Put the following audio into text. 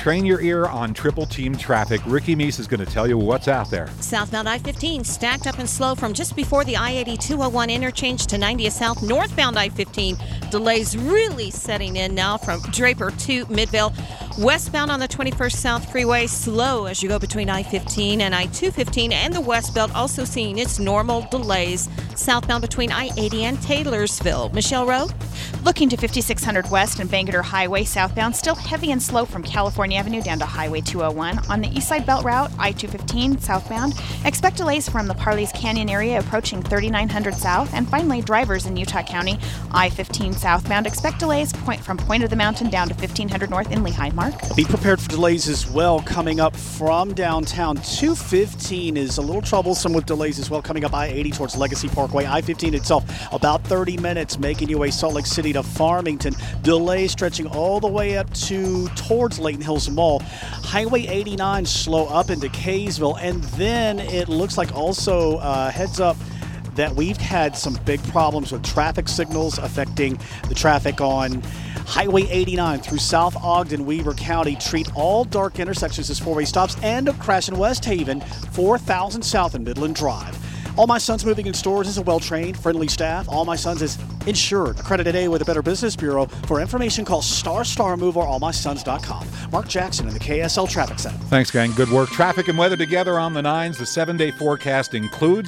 train your ear on Triple Team traffic. Ricky Meese is going to tell you what's out there. Southbound I-15 stacked up and slow from just before the I-80-201 interchange to 90th South. Northbound I-15 delays really setting in now from Draper to Midvale. Westbound on the 21st South Freeway, slow as you go between I-15 and I-215, and the West Belt also seeing its normal delays southbound between I-80 and Taylorsville. Michelle Rowe? Looking to 5600 West and Bangerter Highway southbound, still heavy and slow from California Avenue down to Highway 201. On the East Side Belt Route, I-215 southbound, expect delays from the Parleys Canyon area approaching 3900 South. And finally, drivers in Utah County, I-15 southbound, expect delays from Point of the Mountain down to 1500 North in Lehigh. Mark? Be prepared for delays as well coming up from downtown. 215 is a little troublesome with delays as well coming up I-80 towards Legacy Parkway. I-15 itself about 30 minutes making your way Salt Lake City to Farmington. Delays stretching all the way up towards Layton Hills Mall. Highway 89 slow up into Kaysville, and then it looks like also heads up that we've had some big problems with traffic signals affecting the traffic on Highway 89 through South Ogden, Weber County. Treat all dark intersections as four-way stops, and a crash in West Haven, 4000 South and Midland Drive. All My Sons Moving and Stores is a well-trained, friendly staff. All My Sons is insured, accredited A with the Better Business Bureau. For information, call Star Move or allmysons.com. Mark Jackson in the KSL Traffic Center. Thanks, gang. Good work. Traffic and weather together on the 9s. The 7-day forecast includes